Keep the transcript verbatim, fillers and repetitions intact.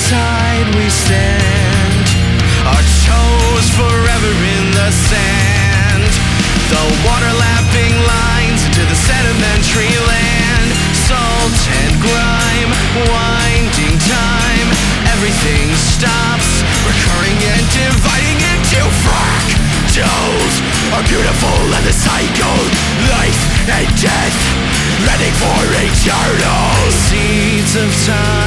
side we stand, our toes forever in the sand. The water lapping lines into the sedimentary land. Salt and grime, winding time. Everything stops, recurring and dividing into fractals. Are beautiful and the cycle, life and death, heading for eternal. Seeds of time